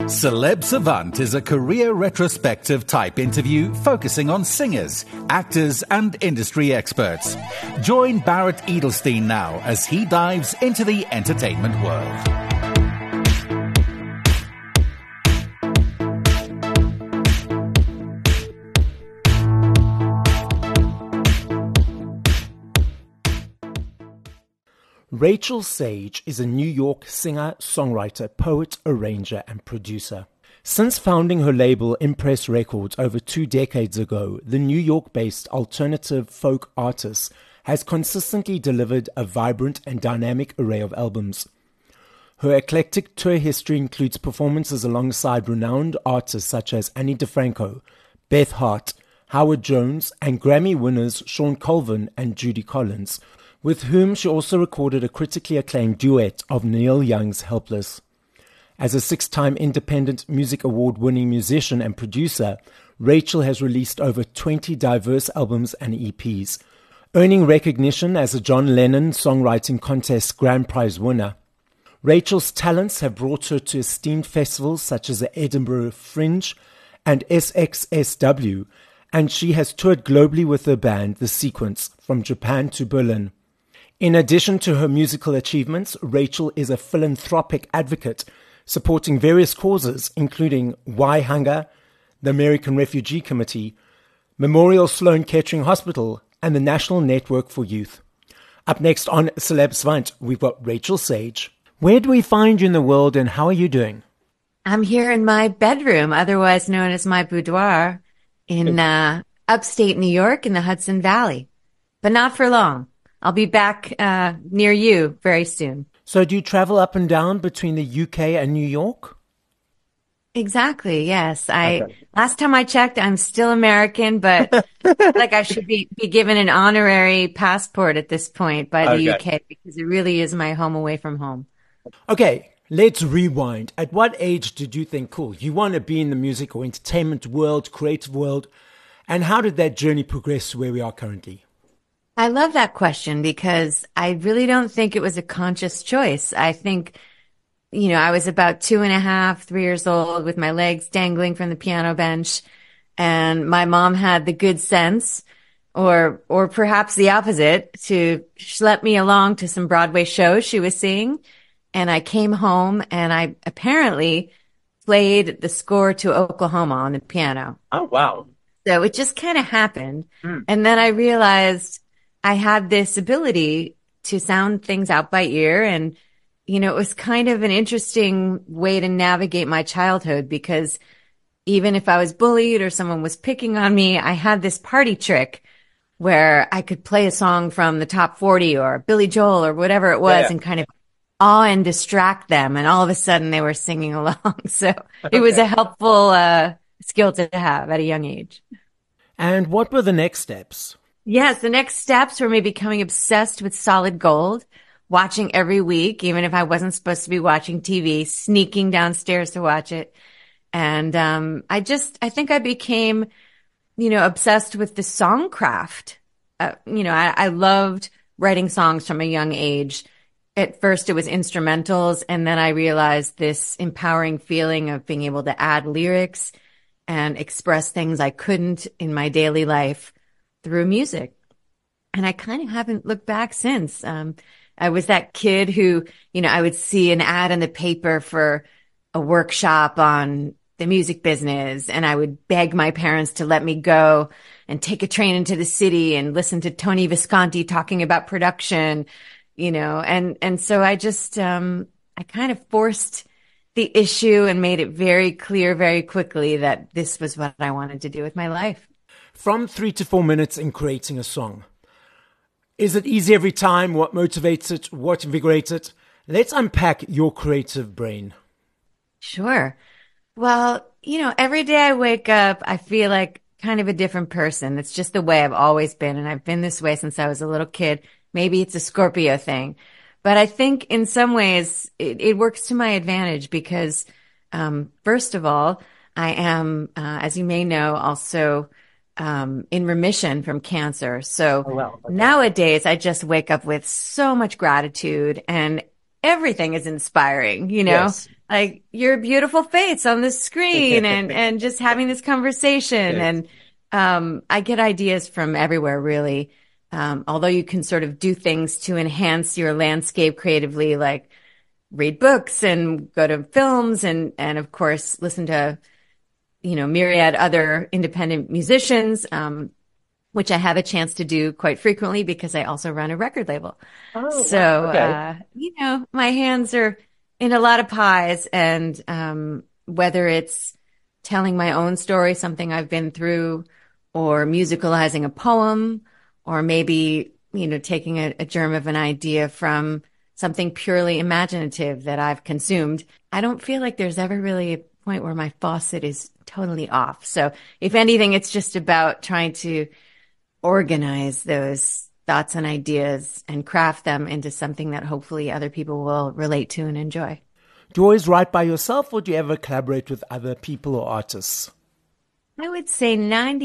Celeb Savant is a career retrospective type interview focusing on singers, actors, and industry experts. Join Barrett Edelstein now as he dives into the entertainment world. Rachel Sage is a New York singer, songwriter, poet, arranger, and producer. Since founding her label Impress Records over 2 decades ago, the New York-based alternative folk artist has consistently delivered a vibrant and dynamic array of albums. Her eclectic tour history includes performances alongside renowned artists such as Annie DeFranco, Beth Hart, Howard Jones, and Grammy winners Sean Colvin and Judy Collins, with whom she also recorded a critically acclaimed duet of Neil Young's Helpless. As a 6-time Independent Music Award-winning musician and producer, Rachel has released over 20 diverse albums and EPs, earning recognition as a John Lennon Songwriting Contest Grand Prize winner. Rachel's talents have brought her to esteemed festivals such as the Edinburgh Fringe and SXSW, and she has toured globally with her band, The Sequence, from Japan to Berlin. In addition to her musical achievements, Rachel is a philanthropic advocate, supporting various causes, including Why Hunger, the American Refugee Committee, Memorial Sloan Kettering Hospital, and the National Network for Youth. Up next on Celeb Savant, we've got Rachel Sage. Where do we find you in the world, and how are you doing? I'm here in my bedroom, otherwise known as my boudoir, in upstate New York in the Hudson Valley, but not for long. I'll be back near you very soon. So do you travel up and down between the UK and New York? Exactly, yes. Last time I checked, I'm still American, but like I should be given an honorary passport at this point by the UK because it really is my home away from home. Okay, let's rewind. At what age did you think, cool, you want to be in the music or entertainment world, creative world, and how did that journey progress to where we are currently? I love that question because I really don't think it was a conscious choice. I think, I was about 2.5, 3 years old with my legs dangling from the piano bench, and my mom had the good sense, or perhaps the opposite, to schlep me along to some Broadway shows she was seeing. And I came home and I apparently played the score to Oklahoma on the piano. Oh, wow. So it just kind of happened. And then I realized I had this ability to sound things out by ear. And, it was kind of an interesting way to navigate my childhood because even if I was bullied or someone was picking on me, I had this party trick where I could play a song from the top 40 or Billy Joel or whatever it was and kind of awe and distract them. And all of a sudden they were singing along. So it was a helpful skill to have at a young age. And what were the next steps? Yes, the next steps were me becoming obsessed with Solid Gold, watching every week, even if I wasn't supposed to be watching TV, sneaking downstairs to watch it. And I think I became, obsessed with the songcraft. I loved writing songs from a young age. At first it was instrumentals, and then I realized this empowering feeling of being able to add lyrics and express things I couldn't in my daily life through music. And I kind of haven't looked back since. I was that kid who, I would see an ad in the paper for a workshop on the music business, and I would beg my parents to let me go and take a train into the city and listen to Tony Visconti talking about production, and so I just, I kind of forced the issue and made it very clear very quickly that this was what I wanted to do with my life. From 3 to 4 minutes in creating a song. Is it easy every time? What motivates it? What invigorates it? Let's unpack your creative brain. Sure. Well, every day I wake up, I feel like kind of a different person. It's just the way I've always been. And I've been this way since I was a little kid. Maybe it's a Scorpio thing. But I think in some ways it works to my advantage because, first of all, I am, as you may know, also in remission from cancer. So nowadays I just wake up with so much gratitude, and everything is inspiring, you know, Yes. like your beautiful face on the screen and just having this conversation. Yes. And, I get ideas from everywhere, really. Although you can sort of do things to enhance your landscape creatively, like read books and go to films and of course, listen to, myriad other independent musicians, which I have a chance to do quite frequently because I also run a record label. Oh, So, wow. Okay. my hands are in a lot of pies and, whether it's telling my own story, something I've been through, or musicalizing a poem, or maybe, taking a germ of an idea from something purely imaginative that I've consumed. I don't feel like there's ever really a point where my faucet is totally off. So if anything, it's just about trying to organize those thoughts and ideas and craft them into something that hopefully other people will relate to and enjoy. Do you always write by yourself, or do you ever collaborate with other people or artists? I would say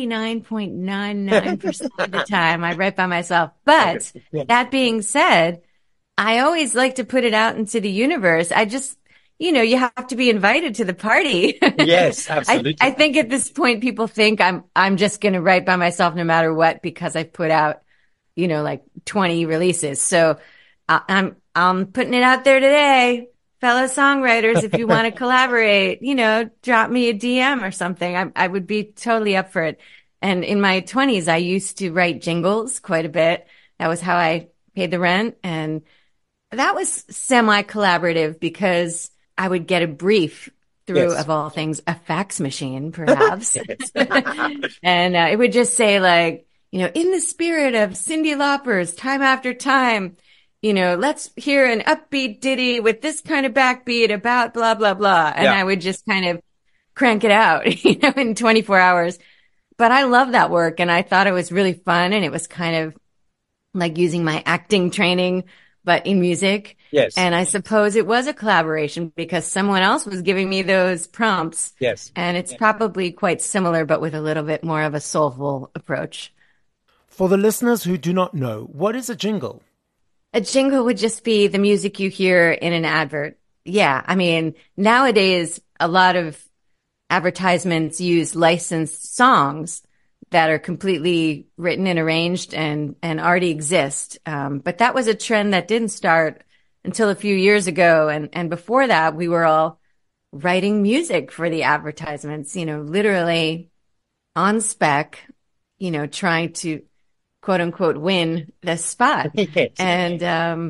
99.99% of the time I write by myself. But that being said, I always like to put it out into the universe. I just, you have to be invited to the party. Yes, absolutely. I think at this point people think I'm just going to write by myself no matter what because I've put out, like 20 releases. So I'm putting it out there today. Fellow songwriters, if you want to collaborate, drop me a DM or something. I would be totally up for it. And in my 20s, I used to write jingles quite a bit. That was how I paid the rent. And that was semi-collaborative because I would get a brief through, of all things, a fax machine, perhaps. And it would just say like, in the spirit of Cyndi Lauper's Time After Time, let's hear an upbeat ditty with this kind of backbeat about blah, blah, blah. And I would just kind of crank it out, in 24 hours. But I love that work. And I thought it was really fun. And it was kind of like using my acting training, but in music. Yes. And I suppose it was a collaboration because someone else was giving me those prompts. Yes. And it's probably quite similar, but with a little bit more of a soulful approach. For the listeners who do not know, what is a jingle? A jingle would just be the music you hear in an advert. Yeah. I mean, nowadays, a lot of advertisements use licensed songs that are completely written and arranged and already exist. But that was a trend that didn't start until a few years ago. And before that, we were all writing music for the advertisements, literally on spec, trying to quote unquote win the spot. Yes. And,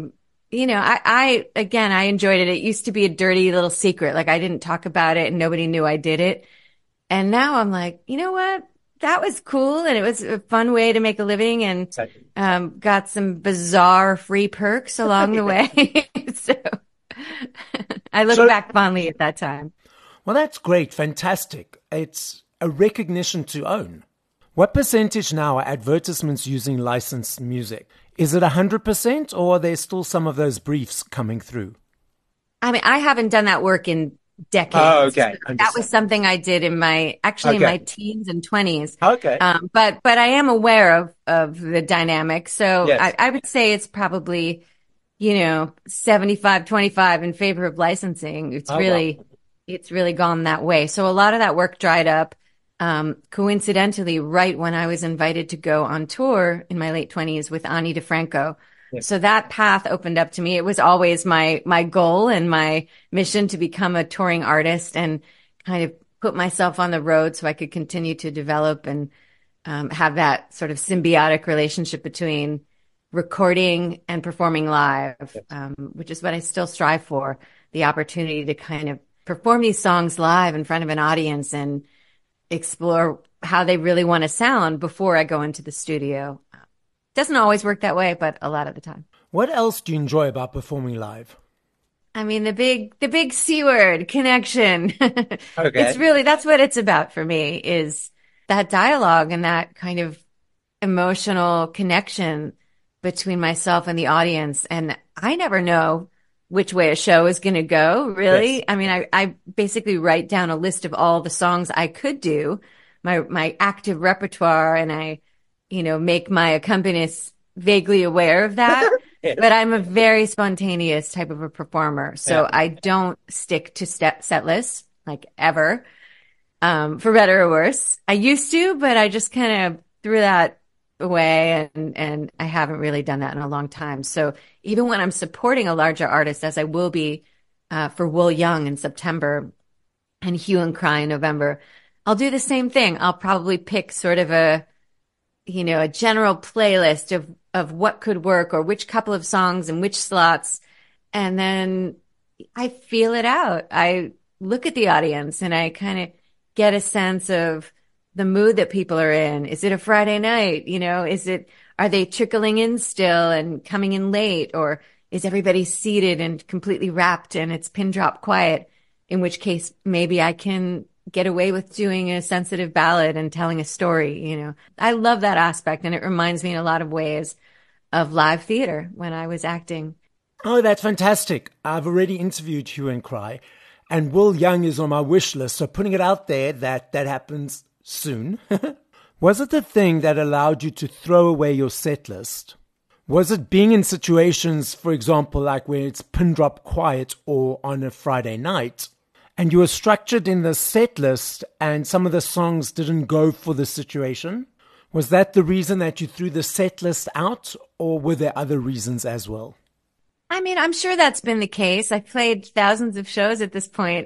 I enjoyed it. It used to be a dirty little secret. Like I didn't talk about it and nobody knew I did it. And now I'm like, you know what? That was cool. And it was a fun way to make a living and, got some bizarre free perks along the way. So I look back fondly at that time. Well, that's great. Fantastic. It's a recognition to own. What percentage now are advertisements using licensed music? Is it 100% or are there still some of those briefs coming through? I mean, I haven't done that work in decades. Oh, okay. That was something I did in my teens and 20s. Okay. But I am aware of the dynamic. So Yes. I would say it's probably, 75-25 in favor of licensing. It's really gone that way. So a lot of that work dried up. Coincidentally, right when I was invited to go on tour in my late 20s with Ani DiFranco. Yes. So that path opened up to me. It was always my goal and my mission to become a touring artist and kind of put myself on the road so I could continue to develop and have that sort of symbiotic relationship between recording and performing live, which is what I still strive for, the opportunity to kind of perform these songs live in front of an audience and explore how they really want to sound before I go into the studio. Doesn't always work that way, but a lot of the time. What else do you enjoy about performing live? I mean, the big C word, connection. Okay. It's really, that's what it's about for me, is that dialogue and that kind of emotional connection between myself and the audience. And I never know which way a show is going to go, really. Yes. I mean, I basically write down a list of all the songs I could do, my active repertoire, and I, make my accompanists vaguely aware of that. Yes. But I'm a very spontaneous type of a performer. So I don't stick to set lists like ever, for better or worse. I used to, but I just kind of threw that away and I haven't really done that in a long time. So even when I'm supporting a larger artist, as I will be for Will Young in September and Hue and Cry in November, I'll do the same thing. I'll probably pick sort of a general playlist of what could work or which couple of songs and which slots. And then I feel it out. I look at the audience and I kind of get a sense of the mood that people are in. Is it a Friday night? Are they trickling in still and coming in late? Or is everybody seated and completely wrapped and it's pin drop quiet? In which case, maybe I can get away with doing a sensitive ballad and telling a story. I love that aspect. And it reminds me in a lot of ways of live theater when I was acting. Oh, that's fantastic. I've already interviewed Hue and Cry, and Will Young is on my wish list. So putting it out there that happens soon. Was it the thing that allowed you to throw away your set list? Was it being in situations, for example, like where it's pin drop quiet or on a Friday night, and you were structured in the set list and some of the songs didn't go for the situation? Was that the reason that you threw the set list out, or were there other reasons as well? I mean, I'm sure that's been the case. I've played thousands of shows at this point.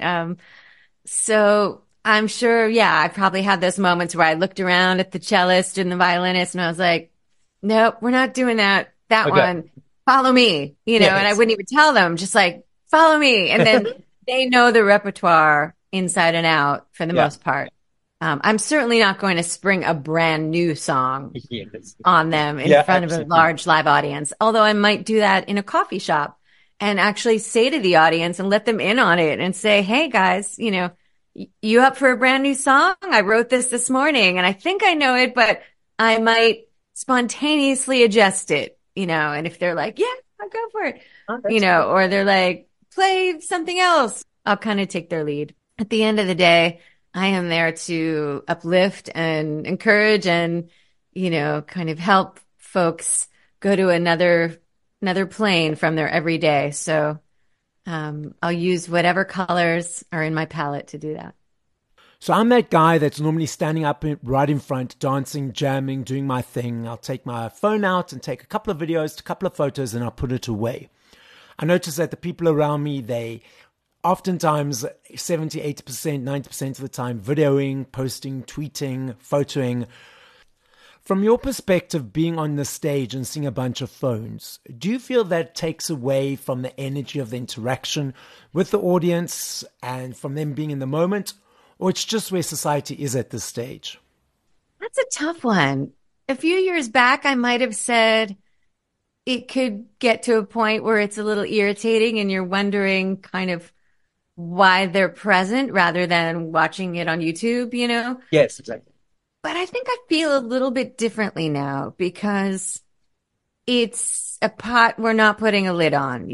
So I'm sure, I probably had those moments where I looked around at the cellist and the violinist and I was like, nope, we're not doing that one. Follow me, and I wouldn't even tell them, just like, follow me. And then they know the repertoire inside and out for the most part. I'm certainly not going to spring a brand new song on them in front of a large live audience, although I might do that in a coffee shop and actually say to the audience and let them in on it and say, hey guys, you up for a brand new song? I wrote this morning and I think I know it, but I might spontaneously adjust it, and if they're like, yeah, I'll go for it, or they're like, play something else, I'll kind of take their lead. At the end of the day, I am there to uplift and encourage and, kind of help folks go to another plane from their everyday. So, I'll use whatever colors are in my palette to do that. So I'm that guy that's normally standing up right in front, dancing, jamming, doing my thing. I'll take my phone out and take a couple of videos, a couple of photos, and I'll put it away. I notice that the people around me, they oftentimes 70, 80%, 90% of the time videoing, posting, tweeting, photoing. From your perspective, being on the stage and seeing a bunch of phones, do you feel that takes away from the energy of the interaction with the audience and from them being in the moment? Or it's just where society is at this stage? That's a tough one. A few years back, I might have said it could get to a point where it's a little irritating and you're wondering kind of why they're present rather than watching it on YouTube, Yes, exactly. But I think I feel a little bit differently now because it's a pot we're not putting a lid on.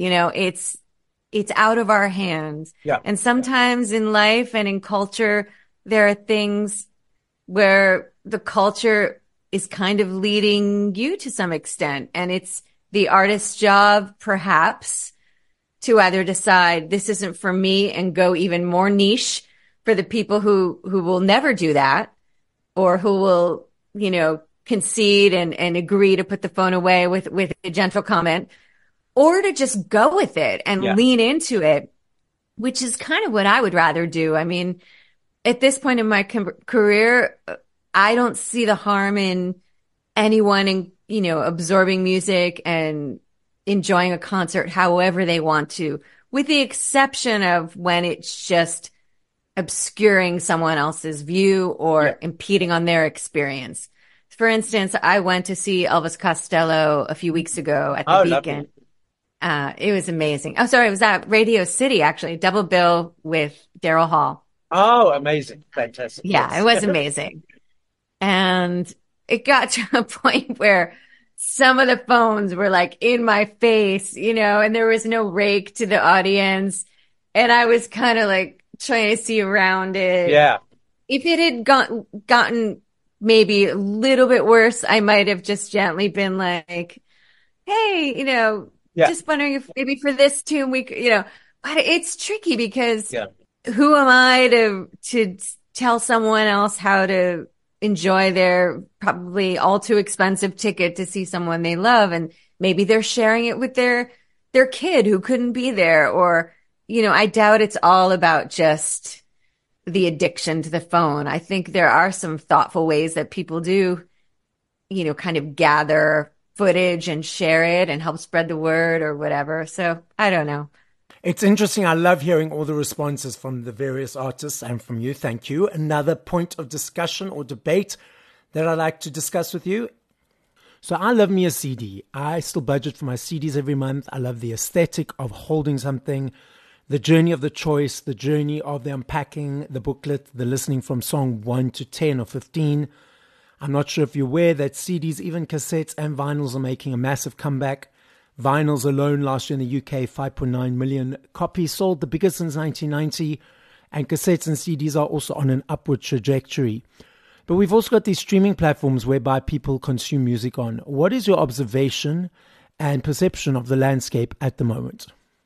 It's out of our hands. Yeah. And sometimes in life and in culture, there are things where the culture is kind of leading you to some extent. And it's the artist's job, perhaps, to either decide this isn't for me and go even more niche for the people who will never do that, or who will, concede and agree to put the phone away with a gentle comment, or to just go with it and lean into it, which is kind of what I would rather do. I mean, at this point in my career, I don't see the harm in anyone absorbing music and enjoying a concert however they want to, with the exception of when it's just obscuring someone else's view or impeding on their experience. For instance, I went to see Elvis Costello a few weeks ago at the Beacon. It was amazing. Oh, sorry, it was at Radio City, actually, double bill with Daryl Hall. Oh, amazing. Fantastic. Yeah, yes. It was amazing. And it got to a point where some of the phones were like in my face, and there was no rake to the audience. And I was kind of like trying to see around it. Yeah. If it had gotten maybe a little bit worse, I might have just gently been like, hey, just wondering if maybe for this tune but it's tricky because who am I to tell someone else how to enjoy their probably all too expensive ticket to see someone they love, and maybe they're sharing it with their kid who couldn't be there, or I doubt it's all about just the addiction to the phone. I think there are some thoughtful ways that people do kind of gather footage and share it and help spread the word or whatever. So I don't know. It's interesting. I love hearing all the responses from the various artists and from you. Thank you. Another point of discussion or debate that I'd like to discuss with you. So I love me a CD. I still budget for my CDs every month. I love the aesthetic of holding something, the journey of the choice, the journey of the unpacking, the booklet, the listening from song 1 to 10 or 15. I'm not sure if you're aware that CDs, even cassettes and vinyls are making a massive comeback. Vinyls alone last year in the UK, 5.9 million copies sold, the biggest since 1990. And cassettes and CDs are also on an upward trajectory. But we've also got these streaming platforms whereby people consume music on. What is your observation and perception of the landscape at the moment?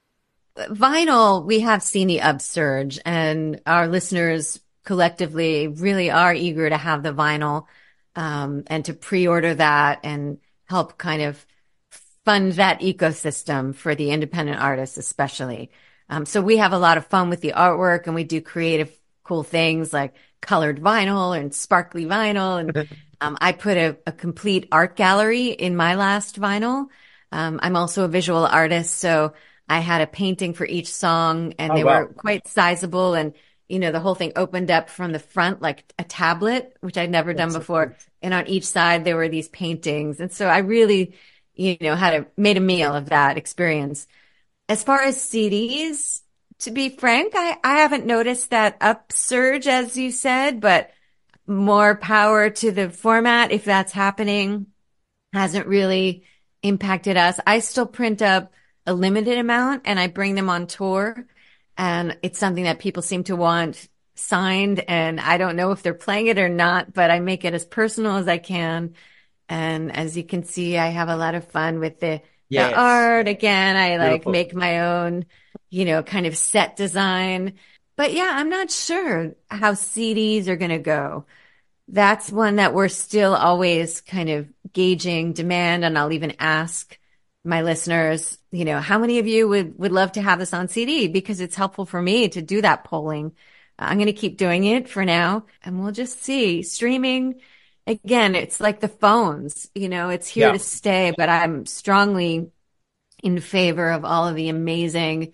Vinyl, we have seen the upsurge, and our listeners collectively really are eager to have the vinyl and to pre-order that and help kind of fund that ecosystem for the independent artists especially. So we have a lot of fun with the artwork, and we do creative, cool things like colored vinyl and sparkly vinyl. And I put a complete art gallery in my last vinyl. I'm also a visual artist, so I had a painting for each song, and they were quite sizable. And, the whole thing opened up from the front like a tablet, which I'd never done before. And on each side, there were these paintings. And so I really, made a meal of that experience. As far as CDs, to be frank, I haven't noticed that upsurge, as you said, but more power to the format if that's happening. Hasn't really impacted us. I still print up a limited amount and I bring them on tour, and it's something that people seem to want signed, and I don't know if they're playing it or not, but I make it as personal as I can. And as you can see, I have a lot of fun with the art. Again, I make my own, kind of set design. But yeah, I'm not sure how CDs are going to go. That's one that we're still always kind of gauging demand. And I'll even ask my listeners, how many of you would love to have this on CD? Because it's helpful for me to do that polling. I'm going to keep doing it for now, and we'll just see. Streaming, again, it's like the phones, it's here to stay, but I'm strongly in favor of all of the amazing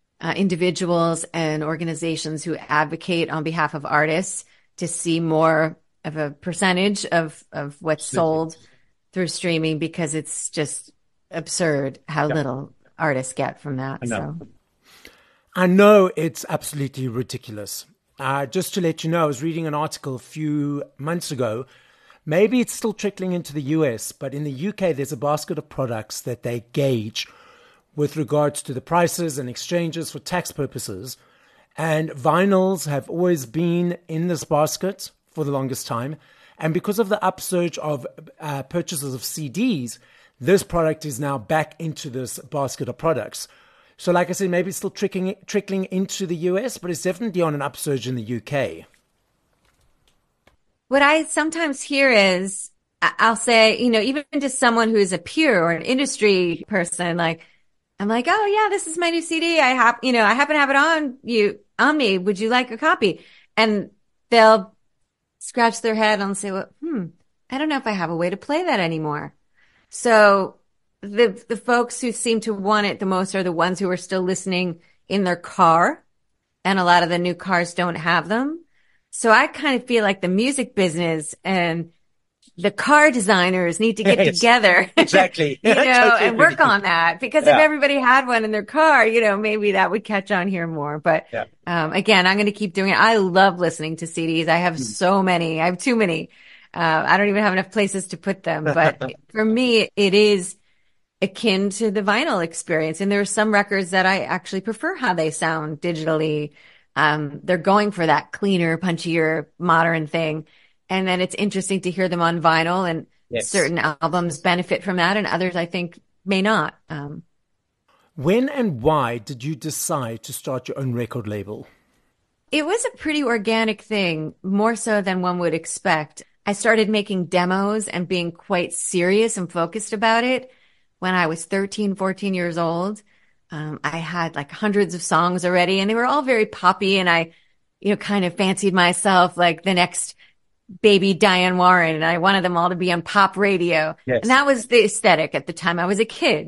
individuals and organizations who advocate on behalf of artists to see more of a percentage of what's sold through streaming, because it's just absurd how little artists get from that. I know it's absolutely ridiculous. Just to let you know, I was reading an article a few months ago. Maybe it's still trickling into the US, but in the UK, there's a basket of products that they gauge with regards to the prices and exchanges for tax purposes. And vinyls have always been in this basket for the longest time. And because of the upsurge of purchases of CDs, this product is now back into this basket of products. So like I said, maybe it's still trickling into the US, but it's definitely on an upsurge in the UK. What I sometimes hear is, I'll say, even to someone who is a peer or an industry person, I'm like, oh yeah, this is my new CD. I happen to have it on me. Would you like a copy? And they'll scratch their head and say, well, I don't know if I have a way to play that anymore. So the folks who seem to want it the most are the ones who are still listening in their car, and a lot of the new cars don't have them. So I kind of feel like the music business and the car designers need to get together. Exactly. Totally and work on that, because if everybody had one in their car, maybe that would catch on here more. But again, I'm going to keep doing it. I love listening to CDs. I have so many. I have too many. I don't even have enough places to put them. But for me, it is akin to the vinyl experience. And there are some records that I actually prefer how they sound digitally. They're going for that cleaner, punchier, modern thing. And then it's interesting to hear them on vinyl, and certain albums benefit from that. And others, I think, may not. When and why did you decide to start your own record label? It was a pretty organic thing, more so than one would expect. I started making demos and being quite serious and focused about it when I was 13, 14 years old. I had like hundreds of songs already, and they were all very poppy, and I, kind of fancied myself like the next baby Diane Warren, and I wanted them all to be on pop radio. Yes. And that was the aesthetic at the time. I was a kid,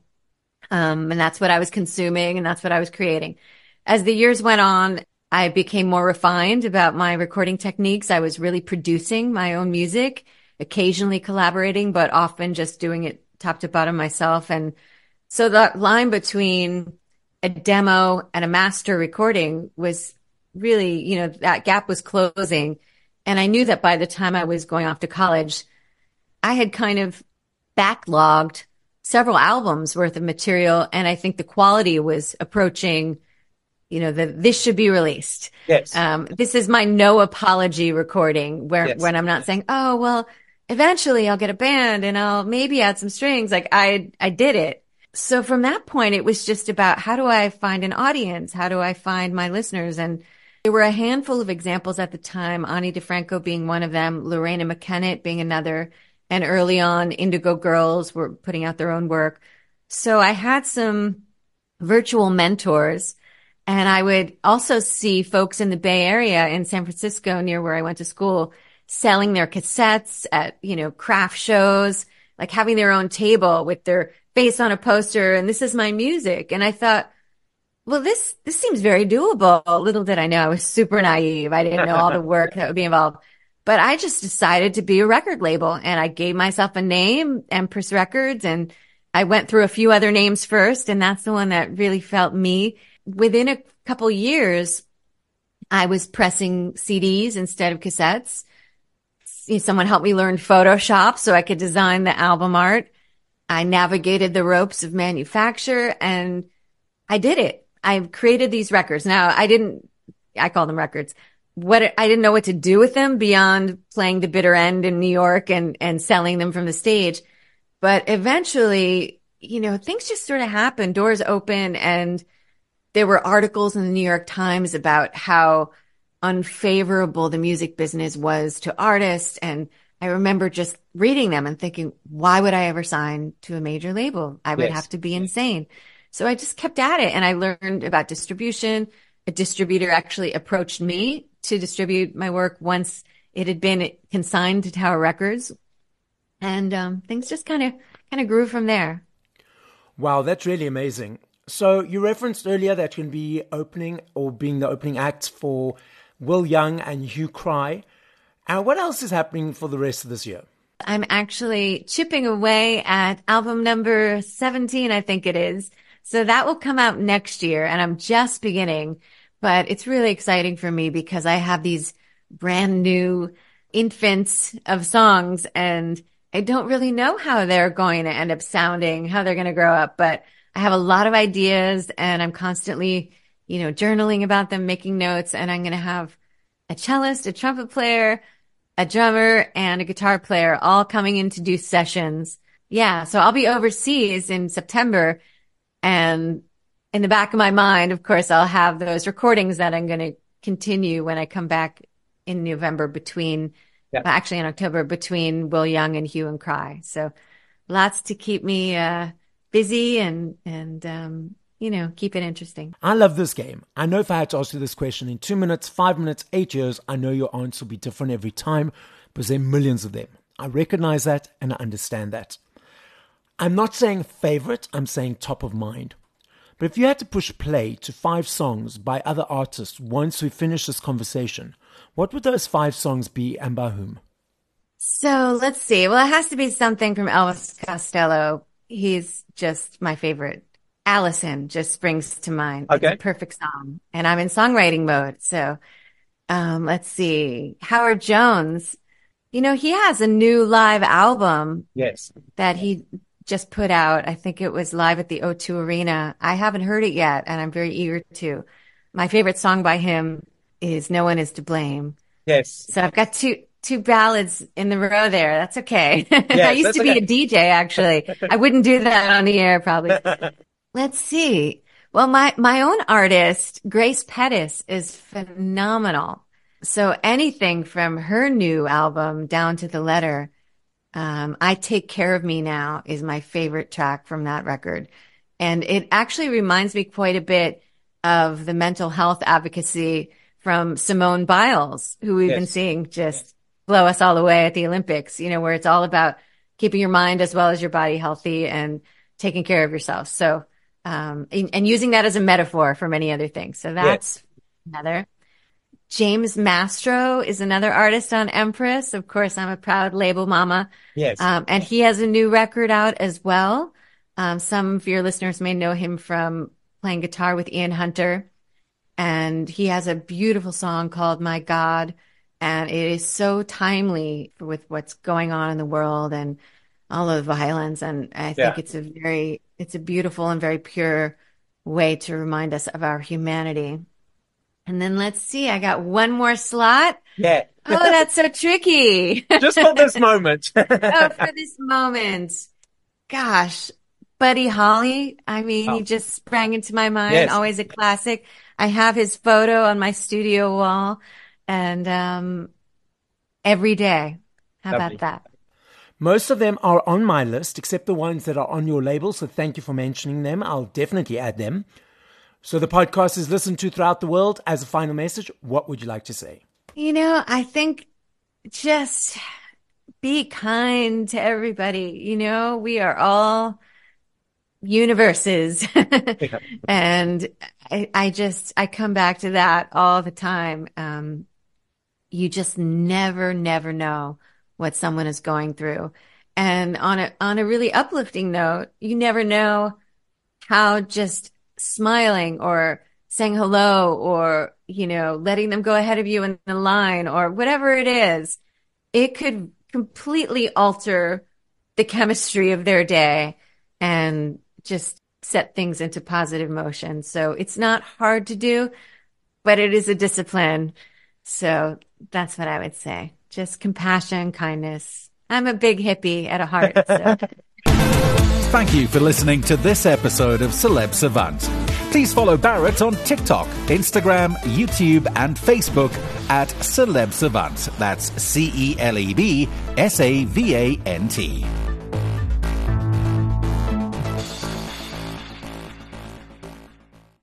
and that's what I was consuming, and that's what I was creating. As the years went on, I became more refined about my recording techniques. I was really producing my own music, occasionally collaborating, but often just doing it top to bottom myself. And so the line between a demo and a master recording was really, that gap was closing. And I knew that by the time I was going off to college, I had kind of backlogged several albums worth of material. And I think the quality was approaching, this should be released. Yes. This is my no apology recording when I'm not saying, oh, well, eventually I'll get a band and I'll maybe add some strings. Like I did it. So from that point, it was just about how do I find an audience? How do I find my listeners? And there were a handful of examples at the time, Ani DiFranco being one of them, Lorena McKennitt being another. And early on, Indigo Girls were putting out their own work. So I had some virtual mentors, and I would also see folks in the Bay Area in San Francisco, near where I went to school, selling their cassettes at, craft shows, like having their own table with their face on a poster, and this is my music. And I thought, well, this seems very doable. Little did I know I was super naive. I didn't know all the work that would be involved. But I just decided to be a record label, and I gave myself a name, Empress Records, and I went through a few other names first, and that's the one that really felt me. Within a couple years, I was pressing CDs instead of cassettes. Someone helped me learn Photoshop so I could design the album art. I navigated the ropes of manufacture, and I did it. I created these records. Now, I call them records. I didn't know what to do with them beyond playing the bitter end in New York and selling them from the stage. But eventually, things just sort of happened. Doors open, and there were articles in the New York Times about how unfavorable the music business was to artists. And I remember just reading them and thinking, why would I ever sign to a major label? I would have to be insane. So I just kept at it, and I learned about distribution. A distributor actually approached me to distribute my work once it had been consigned to Tower Records. And things just kind of grew from there. Wow, that's really amazing. So you referenced earlier that you're going to be opening or being the opening act for Will Young and Hugh Cry. What else is happening for the rest of this year? I'm actually chipping away at album number 17, I think it is. So that will come out next year, and I'm just beginning. But it's really exciting for me because I have these brand new infants of songs, and I don't really know how they're going to end up sounding, how they're going to grow up. But I have a lot of ideas, and I'm constantly, journaling about them, making notes, and I'm going to have a cellist, a trumpet player, a drummer, and a guitar player all coming in to do sessions. Yeah, so I'll be overseas in September, and in the back of my mind, of course, I'll have those recordings that I'm going to continue when I come back in November actually in October, between Will Young and Hue and Cry. So lots to keep me busy and keep it interesting. I love this game. I know if I had to ask you this question in 2 minutes, 5 minutes, 8 years, I know your answer will be different every time because there are millions of them. I recognize that and I understand that. I'm not saying favorite, I'm saying top of mind. But if you had to push play to 5 songs by other artists once we finish this conversation, what would those 5 songs be and by whom? So let's see. Well, it has to be something from Elvis Costello. He's just my favorite. Allison just springs to mind. Okay. It's a perfect song. And I'm in songwriting mode. So let's see. Howard Jones. He has a new live album. Yes. That he just put out. I think it was live at the O2 Arena. I haven't heard it yet, and I'm very eager to. My favorite song by him is No One Is to Blame. Yes. So I've got two ballads in the row there. That's okay. Yes, I used to be a DJ, actually. I wouldn't do that on the air, probably. Let's see. Well, my own artist, Grace Pettis, is phenomenal. So anything from her new album down to the letter, I Take Care of Me Now is my favorite track from that record. And it actually reminds me quite a bit of the mental health advocacy from Simone Biles, who we've been seeing just blow us all away at the Olympics, where it's all about keeping your mind as well as your body healthy and taking care of yourself. So, and using that as a metaphor for many other things. So that's another. James Mastro is another artist on Empress. Of course, I'm a proud label mama. Yes. And he has a new record out as well. Some of your listeners may know him from playing guitar with Ian Hunter. And he has a beautiful song called My God. And it is so timely with what's going on in the world and all of the violence. And I think it's a beautiful and very pure way to remind us of our humanity. And then let's see, I got one more slot. Yeah. Oh, that's so tricky. Just for this moment. For this moment. Gosh, Buddy Holly. I mean, he just sprang into my mind. Yes. Always a classic. I have his photo on my studio wall and every day. How about that? Most of them are on my list, except the ones that are on your label. So thank you for mentioning them. I'll definitely add them. So the podcast is listened to throughout the world. As a final message, what would you like to say? I think just be kind to everybody. We are all universes. And I come back to that all the time. You just never know what someone is going through. And on a really uplifting note, you never know how just smiling or saying hello or, letting them go ahead of you in the line or whatever it is, it could completely alter the chemistry of their day and just set things into positive motion. So it's not hard to do, but it is a discipline. So that's what I would say. Just compassion, kindness. I'm a big hippie at a heart. So. Thank you for listening to this episode of Celeb Savant. Please follow Barrett on TikTok, Instagram, YouTube, and Facebook at Celeb Savant. That's CelebSavant.